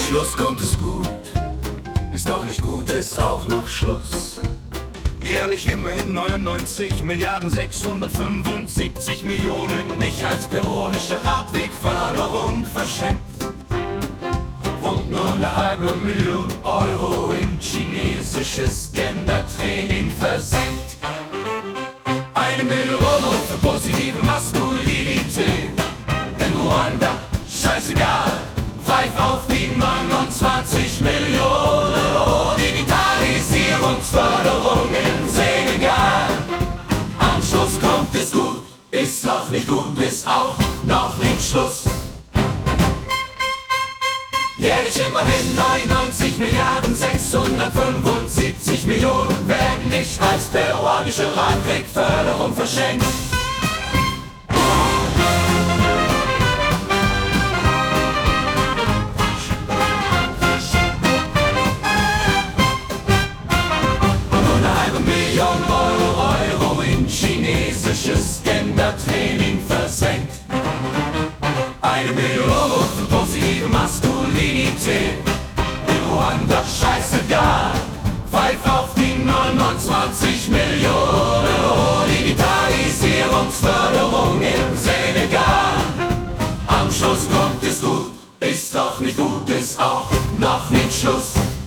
Schluss kommt es gut, ist doch nicht gut, ist auch noch Schluss. Jährlich immerhin 99 Milliarden 675 Millionen nicht als peronische Radwegförderung verschenkt. Und nur eine halbe Million Euro in chinesisches Gendertraining versenkt. 1 Million für positive Maskulinität. In Ruanda, scheißegal, pfeif auf die 29 Millionen Euro Digitalisierungsförderung in Senegal. Am Schluss kommt es gut, ist noch nicht gut, ist auch noch nicht Schluss. Jährlich immerhin 99 Milliarden 675 Millionen werden nicht als peruanische Radwegförderung verschenkt. Euro in chinesisches Gendertraining versenkt. 1 Million für positive Maskulinität. In Ruanda, scheißegal, pfeif auf die 29 Millionen Euro Digitalisierungsförderung im Senegal. Am Schluss kommt es gut, ist doch nicht gut, ist auch noch nicht Schluss.